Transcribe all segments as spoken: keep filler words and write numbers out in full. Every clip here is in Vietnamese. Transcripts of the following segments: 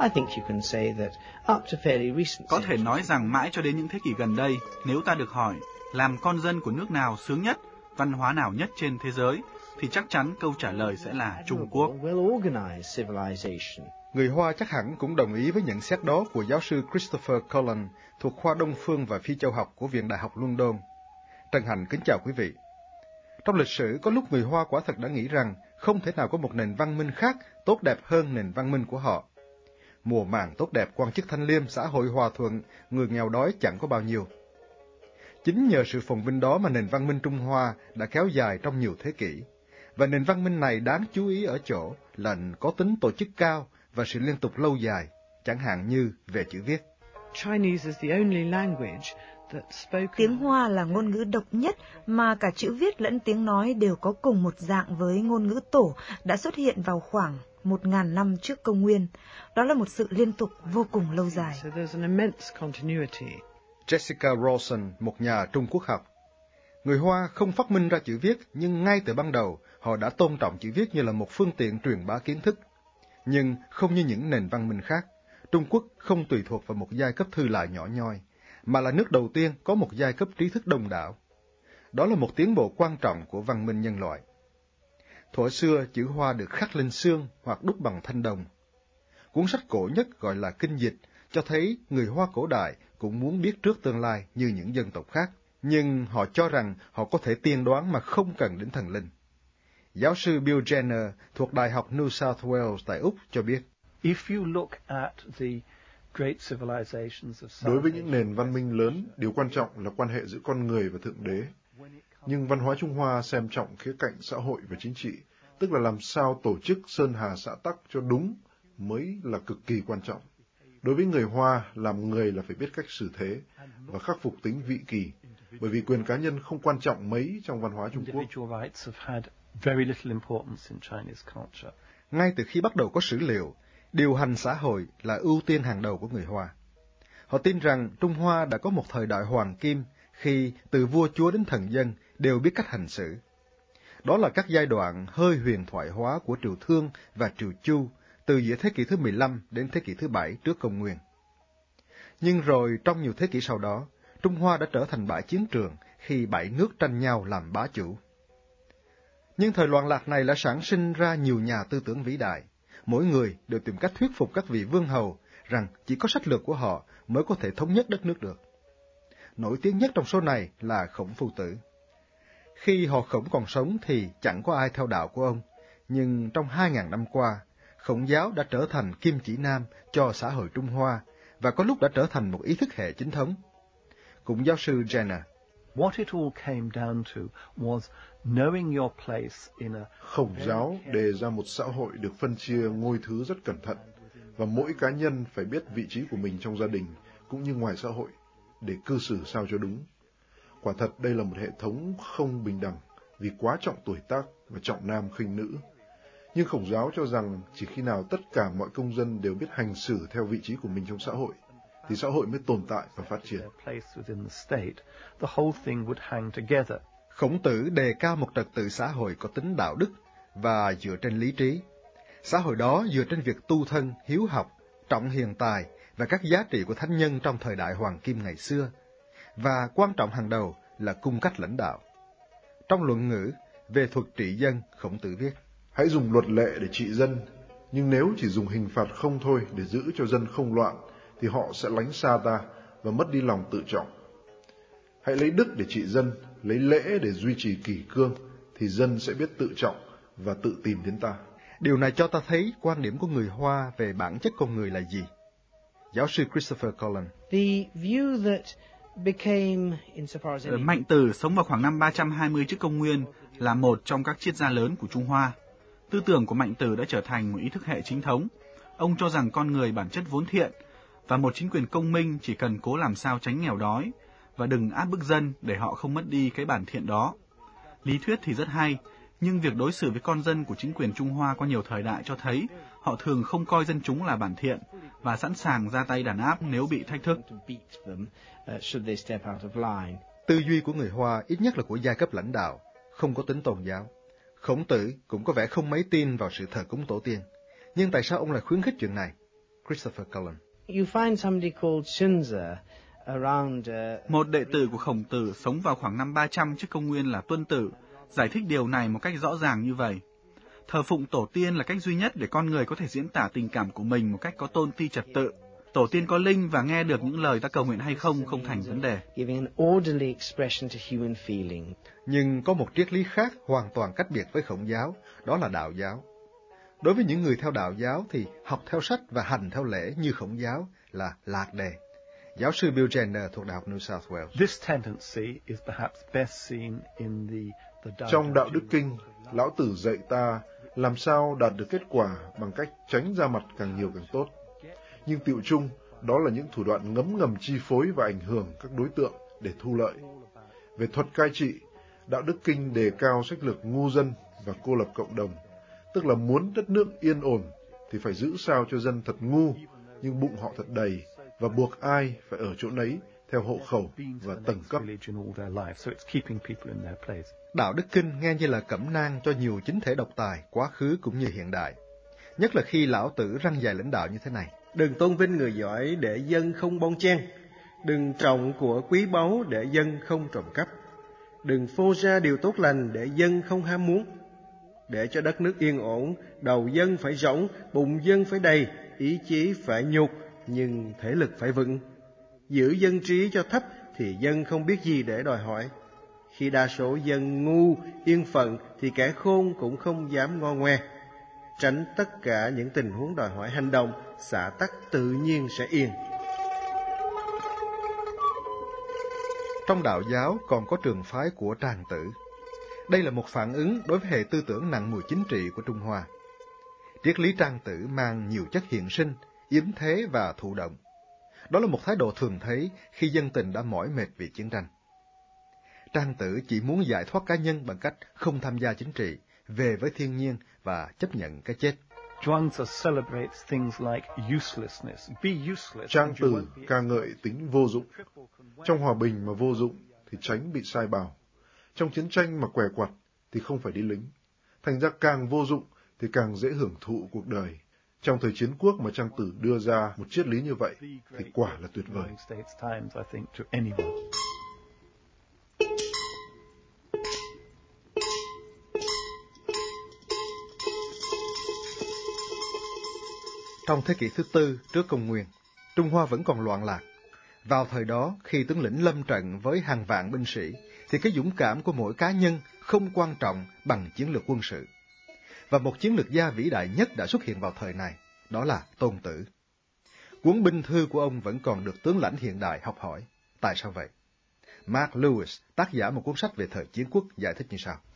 I think you can say that up to fairly recent. Có thể nói rằng mãi cho đến những thế kỷ gần đây, nếu ta được hỏi làm con dân của nước nào sướng nhất, văn hóa nào nhất trên thế giới, thì chắc chắn câu trả lời sẽ là Trung Quốc. Người Hoa chắc hẳn cũng đồng ý với nhận xét đó của giáo sư Christopher Cullen thuộc khoa Đông phương và Phi châu học của Viện Đại học London. Trân hạnh kính chào quý vị. Trong lịch sử, có lúc người Hoa quả thật đã nghĩ rằng không thể nào có một nền văn minh khác tốt đẹp hơn nền văn minh của họ. Mùa màng tốt đẹp, quan chức thanh liêm, xã hội hòa thuận, người nghèo đói chẳng có bao nhiêu. Chính nhờ sự phồn vinh đó mà nền văn minh Trung Hoa đã kéo dài trong nhiều thế kỷ. Và nền văn minh này đáng chú ý ở chỗ là có tính tổ chức cao và sự liên tục lâu dài, chẳng hạn như về chữ viết. Tiếng Hoa là ngôn ngữ độc nhất mà cả chữ viết lẫn tiếng nói đều có cùng một dạng với ngôn ngữ tổ đã xuất hiện vào khoảng một ngàn năm trước công nguyên. Đó là một sự liên tục vô cùng lâu dài. Jessica Rawson, một nhà Trung Quốc học. Người Hoa không phát minh ra chữ viết, nhưng ngay từ ban đầu, họ đã tôn trọng chữ viết như là một phương tiện truyền bá kiến thức. Nhưng không như những nền văn minh khác, Trung Quốc không tùy thuộc vào một giai cấp thư lại nhỏ nhoi, mà là nước đầu tiên có một giai cấp trí thức đông đảo. Đó là một tiến bộ quan trọng của văn minh nhân loại. Thuở xưa, chữ Hoa được khắc lên xương hoặc đúc bằng thanh đồng. Cuốn sách cổ nhất gọi là Kinh Dịch, cho thấy người Hoa cổ đại cũng muốn biết trước tương lai như những dân tộc khác, nhưng họ cho rằng họ có thể tiên đoán mà không cần đến thần linh. Giáo sư Bill Jenner thuộc Đại học New South Wales tại Úc cho biết, đối với những nền văn minh lớn, điều quan trọng là quan hệ giữa con người và Thượng Đế. Nhưng văn hóa Trung Hoa xem trọng khía cạnh xã hội và chính trị, tức là làm sao tổ chức sơn hà xã tắc cho đúng mới là cực kỳ quan trọng. Đối với người Hoa, làm người là phải biết cách xử thế và khắc phục tính vị kỳ, bởi vì quyền cá nhân không quan trọng mấy trong văn hóa Trung Quốc. Ngay từ khi bắt đầu có sử liệu, điều hành xã hội là ưu tiên hàng đầu của người Hoa. Họ tin rằng Trung Hoa đã có một thời đại hoàng kim khi từ vua chúa đến thần dân đều biết cách hành xử. Đó là các giai đoạn hơi huyền thoại hóa của Triều Thương và Triều Chu từ giữa thế kỷ thứ mười lăm đến thế kỷ thứ bảy trước công nguyên. Nhưng rồi trong nhiều thế kỷ sau đó, Trung Hoa đã trở thành bãi chiến trường khi bảy nước tranh nhau làm bá chủ. Nhưng thời loạn lạc này đã sản sinh ra nhiều nhà tư tưởng vĩ đại. Mỗi người đều tìm cách thuyết phục các vị vương hầu rằng chỉ có sách lược của họ mới có thể thống nhất đất nước được. Nổi tiếng nhất trong số này là Khổng Phu Tử. Khi họ Khổng còn sống thì chẳng có ai theo đạo của ông, nhưng trong hai ngàn năm qua, Khổng giáo đã trở thành kim chỉ nam cho xã hội Trung Hoa và có lúc đã trở thành một ý thức hệ chính thống. Cũng giáo sư Jenner, Khổng giáo đề ra một xã hội được phân chia ngôi thứ rất cẩn thận, và mỗi cá nhân phải biết vị trí của mình trong gia đình cũng như ngoài xã hội để cư xử sao cho đúng. Quả thật đây là một hệ thống không bình đẳng vì quá trọng tuổi tác và trọng nam khinh nữ. Nhưng Khổng giáo cho rằng chỉ khi nào tất cả mọi công dân đều biết hành xử theo vị trí của mình trong xã hội, thì xã hội mới tồn tại và phát triển. Khổng Tử đề cao một trật tự xã hội có tính đạo đức và dựa trên lý trí. Xã hội đó dựa trên việc tu thân, hiếu học, trọng hiền tài và các giá trị của thánh nhân trong thời đại hoàng kim ngày xưa. Và quan trọng hàng đầu là cung cách lãnh đạo. Trong luận ngữ về thuật trị dân, Khổng Tử viết, hãy dùng luật lệ để trị dân, nhưng nếu chỉ dùng hình phạt không thôi để giữ cho dân không loạn, thì họ sẽ lánh xa ta và mất đi lòng tự trọng. Hãy lấy đức để trị dân, lấy lễ để duy trì kỷ cương, thì dân sẽ biết tự trọng và tự tìm đến ta. Điều này cho ta thấy quan điểm của người Hoa về bản chất con người là gì. Giáo sư Christopher Cullen, Mạnh Tử sống vào khoảng năm ba trăm hai mươi trước công nguyên, là một trong các triết gia lớn của Trung Hoa. Tư tưởng của Mạnh Tử đã trở thành một ý thức hệ chính thống. Ông cho rằng con người bản chất vốn thiện, và một chính quyền công minh chỉ cần cố làm sao tránh nghèo đói, và đừng áp bức dân để họ không mất đi cái bản thiện đó. Lý thuyết thì rất hay, nhưng việc đối xử với con dân của chính quyền Trung Hoa qua nhiều thời đại cho thấy họ thường không coi dân chúng là bản thiện và sẵn sàng ra tay đàn áp nếu bị thách thức. Tư duy của người Hoa ít nhất là của giai cấp lãnh đạo, không có tính tôn giáo. Khổng Tử cũng có vẻ không mấy tin vào sự thờ cúng tổ tiên. Nhưng tại sao ông lại khuyến khích chuyện này? Christopher Cullen. You find somebody called Xunzi around. Uh... Một đệ tử của Khổng Tử sống vào khoảng năm ba trăm trước công nguyên là Tuân Tử, giải thích điều này một cách rõ ràng như vậy. Thờ phụng tổ tiên là cách duy nhất để con người có thể diễn tả tình cảm của mình một cách có tôn ti trật tự. Tổ tiên có linh và nghe được những lời ta cầu nguyện hay không không thành vấn đề. Nhưng có một triết lý khác hoàn toàn cách biệt với Khổng giáo, đó là đạo giáo. Đối với những người theo đạo giáo thì học theo sách và hành theo lễ như Khổng giáo là lạc đề. Giáo sư Bill Jenner thuộc Đại học New South Wales. This tendency is perhaps best seen in the, the Trong Đạo Đức Kinh, Lão Tử dạy ta làm sao đạt được kết quả bằng cách tránh ra mặt càng nhiều càng tốt. Nhưng tựu chung, đó là những thủ đoạn ngấm ngầm chi phối và ảnh hưởng các đối tượng để thu lợi. Về thuật cai trị, Đạo Đức Kinh đề cao sách lược ngu dân và cô lập cộng đồng, tức là muốn đất nước yên ổn thì phải giữ sao cho dân thật ngu, nhưng bụng họ thật đầy, và buộc ai phải ở chỗ nấy theo hộ khẩu và tầng cấp. Đạo Đức Kinh nghe như là cẩm nang cho nhiều chính thể độc tài, quá khứ cũng như hiện đại. Nhất là khi Lão Tử răng dạy lãnh đạo như thế này. Đừng tôn vinh người giỏi để dân không bon chen. Đừng trọng của quý báu để dân không trộm cắp. Đừng phô ra điều tốt lành để dân không ham muốn. Để cho đất nước yên ổn, đầu dân phải rỗng, bụng dân phải đầy, ý chí phải nhục, nhưng thể lực phải vững. Giữ dân trí cho thấp thì dân không biết gì để đòi hỏi. Khi đa số dân ngu, yên phận thì kẻ khôn cũng không dám ngo ngoe. Tránh tất cả những tình huống đòi hỏi hành động, xã tắc tự nhiên sẽ yên. Trong đạo giáo còn có trường phái của Trang Tử. Đây là một phản ứng đối với hệ tư tưởng nặng mùi chính trị của Trung Hoa. Triết lý Trang Tử mang nhiều chất hiện sinh, yếm thế và thụ động. Đó là một thái độ thường thấy khi dân tình đã mỏi mệt vì chiến tranh. Trang Tử chỉ muốn giải thoát cá nhân bằng cách không tham gia chính trị, về với thiên nhiên và chấp nhận cái chết. Trang Tử ca ngợi tính vô dụng. Trong hòa bình mà vô dụng thì tránh bị sai bảo. Trong chiến tranh mà què quặt thì không phải đi lính. Thành ra càng vô dụng thì càng dễ hưởng thụ cuộc đời. Trong thời chiến quốc mà Trang Tử đưa ra một triết lý như vậy thì quả là tuyệt vời. Trong thế kỷ thứ tư trước công nguyên, Trung Hoa vẫn còn loạn lạc. Vào thời đó, khi tướng lĩnh lâm trận với hàng vạn binh sĩ, thì cái dũng cảm của mỗi cá nhân không quan trọng bằng chiến lược quân sự. Và một chiến lược gia vĩ đại nhất đã xuất hiện vào thời này, đó là Tôn Tử. Cuốn binh thư của ông vẫn còn được tướng lãnh hiện đại học hỏi. Tại sao vậy? Mark Lewis, tác giả một cuốn sách về thời chiến quốc, giải thích như sau.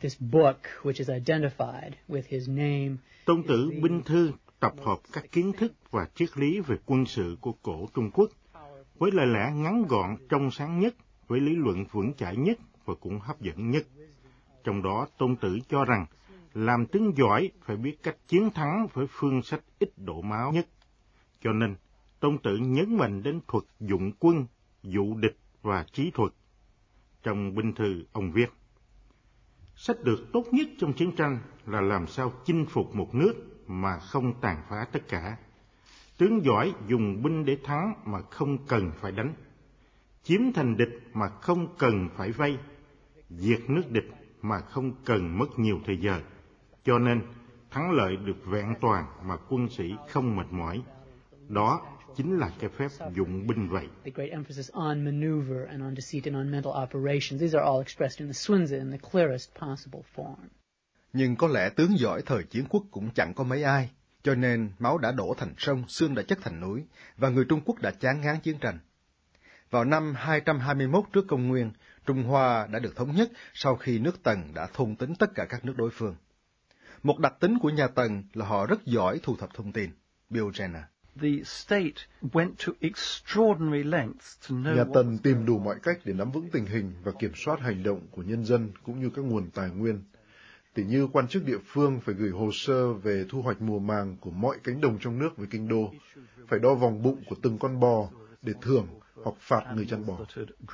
Tôn Tử binh thư tập hợp các kiến thức và triết lý về quân sự của cổ Trung Quốc, với lời lẽ ngắn gọn, trong sáng nhất, với lý luận vững chãi nhất và cũng hấp dẫn nhất. Trong đó, Tôn Tử cho rằng, làm tướng giỏi phải biết cách chiến thắng với phương sách ít đổ máu nhất. Cho nên, Tôn Tử nhấn mạnh đến thuật dụng quân, dụ địch và trí thuật. Trong binh thư, ông viết, sách lược tốt nhất trong chiến tranh là làm sao chinh phục một nước mà không tàn phá tất cả. Tướng giỏi dùng binh để thắng mà không cần phải đánh. Chiếm thành địch mà không cần phải vây. Diệt nước địch mà không cần mất nhiều thời giờ. Cho nên, thắng lợi được vẹn toàn mà quân sĩ không mệt mỏi. Đó chính là cái phép dụng binh vậy. The great emphasis on maneuver and on deceit and on mental operations. These are all expressed in the Xunzi in the clearest possible form. Nhưng có lẽ tướng giỏi thời chiến quốc cũng chẳng có mấy ai, cho nên máu đã đổ thành sông, xương đã chất thành núi, và người Trung Quốc đã chán ngán chiến tranh. Vào năm hai trăm hai mươi mốt trước công nguyên, Trung Hoa đã được thống nhất sau khi nước Tần đã thôn tính tất cả các nước đối phương. Một đặc tính của nhà Tần là họ rất giỏi thu thập thông tin. Bill Jenner. The state went to extraordinary lengths to know. Nhà Tần tìm đủ mọi cách để nắm vững tình hình và kiểm soát hành động của nhân dân cũng như các nguồn tài nguyên. Tỉ như quan chức địa phương phải gửi hồ sơ về thu hoạch mùa màng của mọi cánh đồng trong nước với kinh đô, phải đo vòng bụng của từng con bò để thưởng hoặc phạt người chăn bò.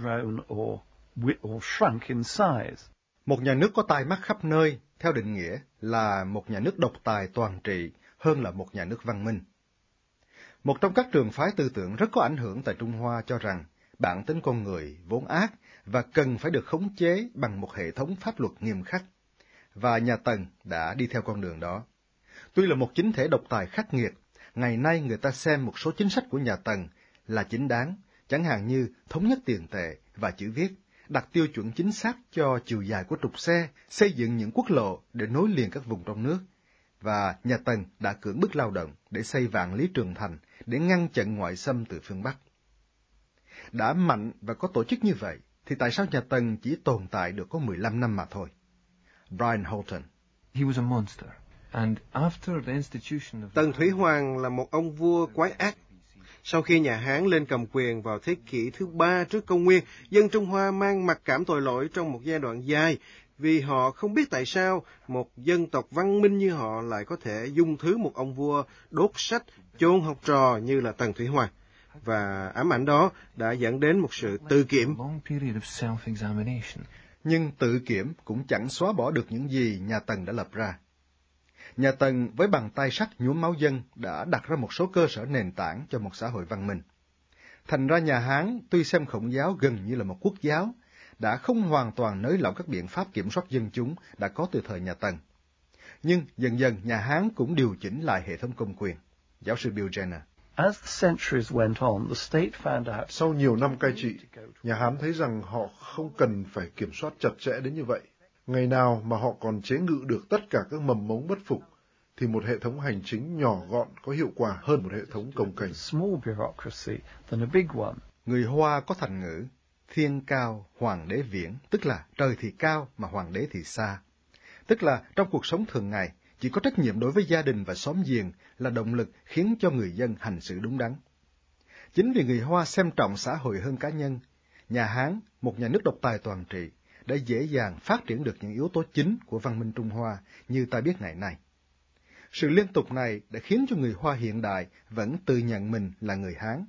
Một nhà nước có tai mắt khắp nơi, theo định nghĩa, là một nhà nước độc tài toàn trị hơn là một nhà nước văn minh. Một trong các trường phái tư tưởng rất có ảnh hưởng tại Trung Hoa cho rằng bản tính con người vốn ác và cần phải được khống chế bằng một hệ thống pháp luật nghiêm khắc. Và nhà Tần đã đi theo con đường đó. Tuy là một chính thể độc tài khắc nghiệt, ngày nay người ta xem một số chính sách của nhà Tần là chính đáng, chẳng hạn như thống nhất tiền tệ và chữ viết, đặt tiêu chuẩn chính xác cho chiều dài của trục xe, xây dựng những quốc lộ để nối liền các vùng trong nước. Và nhà Tần đã cưỡng bức lao động để xây Vạn Lý Trường Thành để ngăn chặn ngoại xâm từ phương Bắc. Đã mạnh và có tổ chức như vậy, thì tại sao nhà Tần chỉ tồn tại được có mười lăm năm mà thôi? Brian Holton. He was a monster. And after the institution of... Tần Thủy Hoàng là một ông vua quái ác. Sau khi nhà Hán lên cầm quyền vào thế kỷ thứ ba trước công nguyên, dân Trung Hoa mang mặc cảm tội lỗi trong một giai đoạn dài, vì họ không biết tại sao một dân tộc văn minh như họ lại có thể dung thứ một ông vua đốt sách, chôn học trò như là Tần Thủy Hoàng. Và ám ảnh đó đã dẫn đến một sự tự kiểm. Nhưng tự kiểm cũng chẳng xóa bỏ được những gì nhà Tần đã lập ra. Nhà Tần với bàn tay sắt nhuốm máu dân đã đặt ra một số cơ sở nền tảng cho một xã hội văn minh. Thành ra nhà Hán tuy xem Khổng giáo gần như là một quốc giáo, đã không hoàn toàn nới lỏng các biện pháp kiểm soát dân chúng đã có từ thời nhà Tần. Nhưng dần dần nhà Hán cũng điều chỉnh lại hệ thống công quyền. Giáo sư Bill Jenner. As the centuries went on, the state found out... Sau nhiều năm cai trị, nhà Hán thấy rằng họ không cần phải kiểm soát chặt chẽ đến như vậy. Ngày nào mà họ còn chế ngự được tất cả các mầm mống bất phục, thì một hệ thống hành chính nhỏ gọn có hiệu quả hơn một hệ thống cồng kềnh. Người Hoa có thành ngữ, thiên cao, hoàng đế viễn, tức là trời thì cao mà hoàng đế thì xa. Tức là trong cuộc sống thường ngày, chỉ có trách nhiệm đối với gia đình và xóm giềng là động lực khiến cho người dân hành xử đúng đắn. Chính vì người Hoa xem trọng xã hội hơn cá nhân, nhà Hán, một nhà nước độc tài toàn trị, đã dễ dàng phát triển được những yếu tố chính của văn minh Trung Hoa như ta biết ngày nay. Sự liên tục này đã khiến cho người Hoa hiện đại vẫn tự nhận mình là người Hán.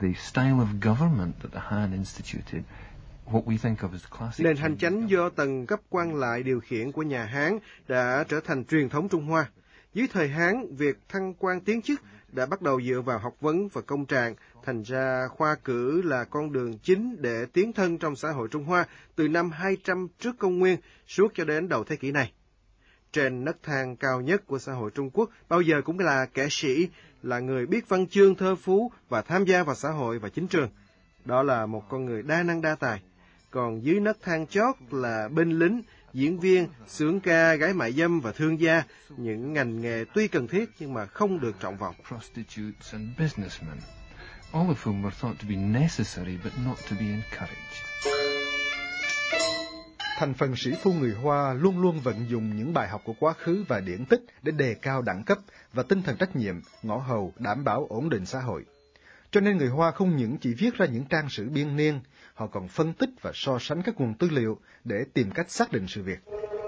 Nền hành chánh do tầng cấp quan lại điều khiển của nhà Hán đã trở thành truyền thống Trung Hoa. Dưới thời Hán, việc thăng quan tiến chức đã bắt đầu dựa vào học vấn và công trạng, thành ra khoa cử là con đường chính để tiến thân trong xã hội Trung Hoa từ năm hai trăm trước công nguyên suốt cho đến đầu thế kỷ này. Trên nấc thang cao nhất của xã hội Trung Quốc bao giờ cũng là kẻ sĩ, là người biết văn chương thơ phú và tham gia vào xã hội và chính trường. Đó là một con người đa năng đa tài. Còn dưới nấc thang chót là binh lính, diễn viên, xướng ca, gái mại dâm và thương gia, những ngành nghề tuy cần thiết nhưng mà không được trọng vọng. Thành phần sĩ phu người Hoa luôn luôn vận dụng những bài học của quá khứ và điển tích để đề cao đẳng cấp và tinh thần trách nhiệm, ngõ hầu, đảm bảo ổn định xã hội. Cho nên người Hoa không những chỉ viết ra những trang sử biên niên, họ còn phân tích và so sánh các nguồn tư liệu để tìm cách xác định sự việc.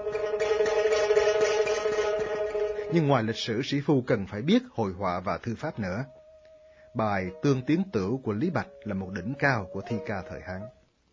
Nhưng ngoài lịch sử, sĩ phu cần phải biết hội họa và thư pháp nữa. Bài Tương Tiến Tửu của Lý Bạch là một đỉnh cao của thi ca thời Hán.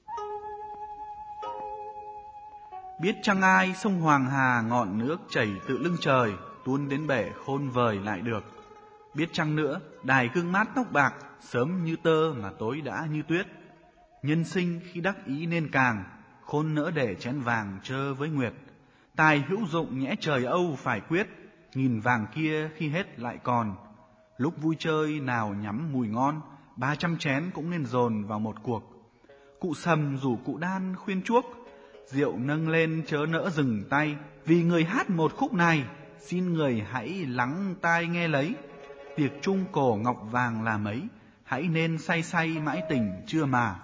Biết chăng ai sông Hoàng Hà ngọn nước chảy tự lưng trời, tuôn đến bể khôn vời lại được. Biết chăng nữa, đài gương mát tóc bạc, sớm như tơ mà tối đã như tuyết. Nhân sinh khi đắc ý nên càng, khôn nỡ để chén vàng chơ với nguyệt. Tài hữu dụng nhẽ trời Âu phải quyết, nghìn vàng kia khi hết lại còn. Lúc vui chơi nào nhắm mùi ngon, ba trăm chén cũng nên dồn vào một cuộc. Cụ Sầm rủ cụ Đan khuyên chuốc, rượu nâng lên chớ nỡ dừng tay, vì người hát một khúc này, xin người hãy lắng tai nghe lấy. Tiệc chung cổ ngọc vàng là mấy, hãy nên say say mãi tình chưa mà.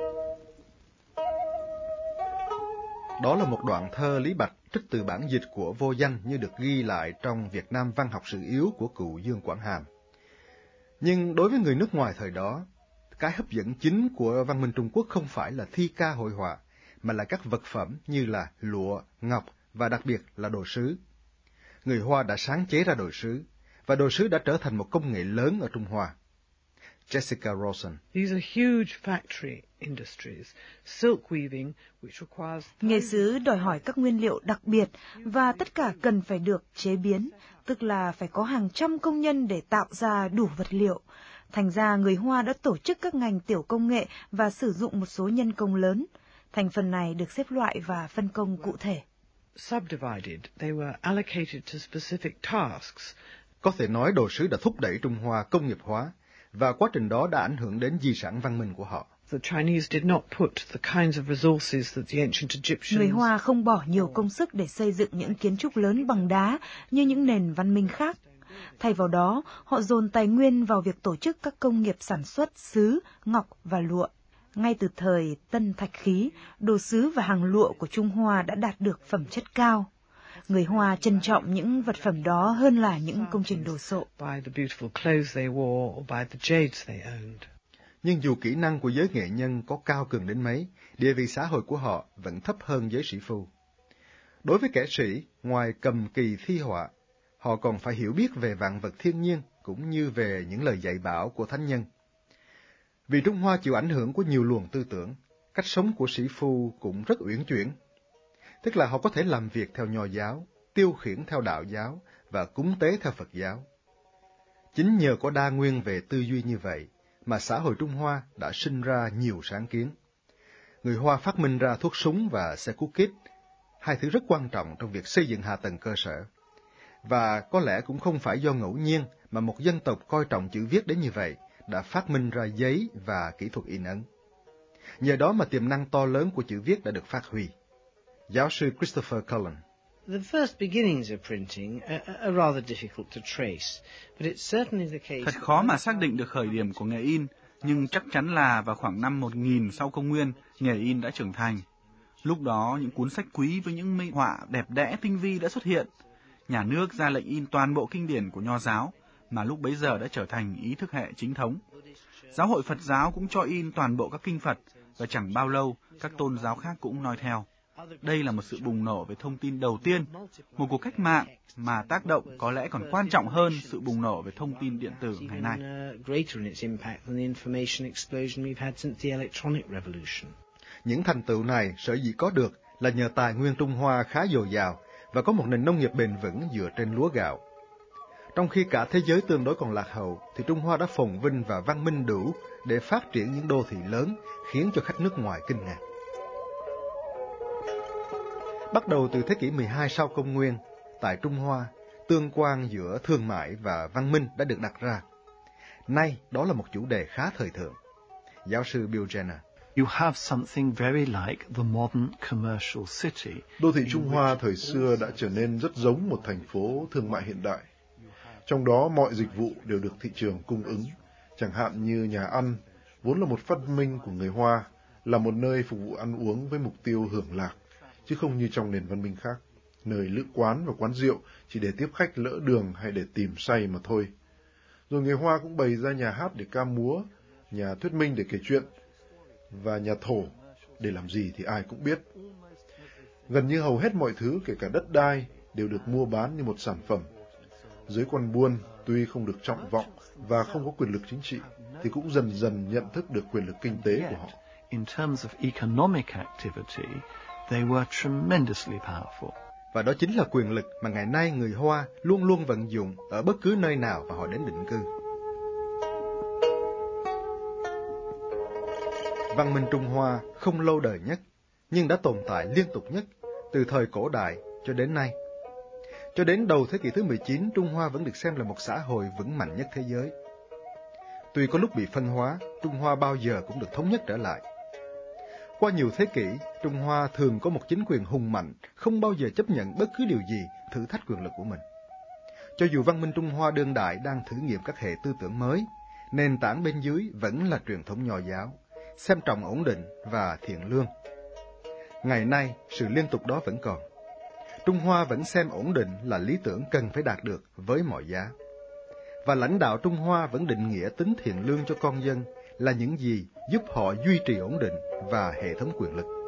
Đó là một đoạn thơ Lý Bạch trích từ bản dịch của Vô Danh như được ghi lại trong Việt Nam Văn học Sử Yếu của cụ Dương Quảng Hàm. Nhưng đối với người nước ngoài thời đó, cái hấp dẫn chính của văn minh Trung Quốc không phải là thi ca hội họa, mà là các vật phẩm như là lụa, ngọc và đặc biệt là đồ sứ. Người Hoa đã sáng chế ra đồ sứ, và đồ sứ đã trở thành một công nghệ lớn ở Trung Hoa. Jessica Rawson. These are huge factory industries. Silk weaving, which requires... Nghề sứ đòi hỏi các nguyên liệu đặc biệt và tất cả cần phải được chế biến, tức là phải có hàng trăm công nhân để tạo ra đủ vật liệu. Thành ra người Hoa đã tổ chức các ngành tiểu công nghệ và sử dụng một số nhân công lớn. Thành phần này được xếp loại và phân công cụ thể. Subdivided, they were allocated to specific tasks. Có thể nói đồ sứ đã thúc đẩy Trung Hoa công nghiệp hóa, và quá trình đó đã ảnh hưởng đến di sản văn minh của họ. The Chinese did not put the kinds of resources that the ancient Egyptians. Người Hoa không bỏ nhiều công sức để xây dựng những kiến trúc lớn bằng đá như những nền văn minh khác. Thay vào đó, họ dồn tài nguyên vào việc tổ chức các công nghiệp sản xuất sứ, ngọc và lụa. Ngay từ thời Tân Thạch Khí, đồ sứ và hàng lụa của Trung Hoa đã đạt được phẩm chất cao. Người Hoa trân trọng những vật phẩm đó hơn là những công trình đồ sộ. Nhưng dù kỹ năng của giới nghệ nhân có cao cường đến mấy, địa vị xã hội của họ vẫn thấp hơn giới sĩ phu. Đối với kẻ sĩ, ngoài cầm kỳ thi họa, họ còn phải hiểu biết về vạn vật thiên nhiên cũng như về những lời dạy bảo của thánh nhân. Vì Trung Hoa chịu ảnh hưởng của nhiều luồng tư tưởng, cách sống của sĩ phu cũng rất uyển chuyển. Tức là họ có thể làm việc theo Nho giáo, tiêu khiển theo đạo giáo và cúng tế theo Phật giáo. Chính nhờ có đa nguyên về tư duy như vậy mà xã hội Trung Hoa đã sinh ra nhiều sáng kiến. Người Hoa phát minh ra thuốc súng và xe cút kít, hai thứ rất quan trọng trong việc xây dựng hạ tầng cơ sở. Và có lẽ cũng không phải do ngẫu nhiên mà một dân tộc coi trọng chữ viết đến như vậy đã phát minh ra giấy và kỹ thuật in ấn. Nhờ đó mà tiềm năng to lớn của chữ viết đã được phát huy. Giáo sư Christopher Cullen. The first beginnings of printing are, are rather difficult to trace, but it's certainly the case. Thật khó mà xác định được khởi điểm của nghề in, nhưng chắc chắn là vào khoảng năm một nghìn sau công nguyên, nghề in đã trưởng thành. Lúc đó, những cuốn sách quý với những minh họa đẹp đẽ tinh vi đã xuất hiện. Nhà nước ra lệnh in toàn bộ kinh điển của Nho giáo, mà lúc bấy giờ đã trở thành ý thức hệ chính thống. Giáo hội Phật giáo cũng cho in toàn bộ các kinh Phật, và chẳng bao lâu, các tôn giáo khác cũng noi theo. Đây là một sự bùng nổ về thông tin đầu tiên, một cuộc cách mạng mà tác động có lẽ còn quan trọng hơn sự bùng nổ về thông tin điện tử ngày nay. Những thành tựu này sở dĩ có được là nhờ tài nguyên Trung Hoa khá dồi dào và có một nền nông nghiệp bền vững dựa trên lúa gạo. Trong khi cả thế giới tương đối còn lạc hậu, thì Trung Hoa đã phồn vinh và văn minh đủ để phát triển những đô thị lớn, khiến cho khách nước ngoài kinh ngạc. Bắt đầu từ thế kỷ mười hai sau công nguyên, tại Trung Hoa, tương quan giữa thương mại và văn minh đã được đặt ra. Nay, đó là một chủ đề khá thời thượng. Giáo sư Bill Jenner. You have something very like the modern commercial city. Đô thị Trung Hoa thời xưa đã trở nên rất giống một thành phố thương mại hiện đại. Trong đó mọi dịch vụ đều được thị trường cung ứng, chẳng hạn như nhà ăn, vốn là một phát minh của người Hoa, là một nơi phục vụ ăn uống với mục tiêu hưởng lạc, chứ không như trong nền văn minh khác, nơi lữ quán và quán rượu chỉ để tiếp khách lỡ đường hay để tìm say mà thôi. Rồi người Hoa cũng bày ra nhà hát để ca múa, nhà thuyết minh để kể chuyện, và nhà thổ để làm gì thì ai cũng biết. Gần như hầu hết mọi thứ, kể cả đất đai, đều được mua bán như một sản phẩm. Giới quan buôn tuy không được trọng vọng và không có quyền lực chính trị, thì cũng dần dần nhận thức được quyền lực kinh tế của họ. In terms of economic activity, they were tremendously powerful. Và đó chính là quyền lực mà ngày nay người Hoa luôn luôn vận dụng ở bất cứ nơi nào mà họ đến định cư. Văn minh Trung Hoa không lâu đời nhất, nhưng đã tồn tại liên tục nhất, từ thời cổ đại cho đến nay. Cho đến đầu thế kỷ thứ mười chín, Trung Hoa vẫn được xem là một xã hội vững mạnh nhất thế giới. Tuy có lúc bị phân hóa, Trung Hoa bao giờ cũng được thống nhất trở lại. Qua nhiều thế kỷ, Trung Hoa thường có một chính quyền hùng mạnh, không bao giờ chấp nhận bất cứ điều gì thử thách quyền lực của mình. Cho dù văn minh Trung Hoa đương đại đang thử nghiệm các hệ tư tưởng mới, nền tảng bên dưới vẫn là truyền thống Nho giáo, xem trọng ổn định và thiện lương. Ngày nay, sự liên tục đó vẫn còn. Trung Hoa vẫn xem ổn định là lý tưởng cần phải đạt được với mọi giá. Và lãnh đạo Trung Hoa vẫn định nghĩa tính thiện lương cho con dân là những gì giúp họ duy trì ổn định và hệ thống quyền lực.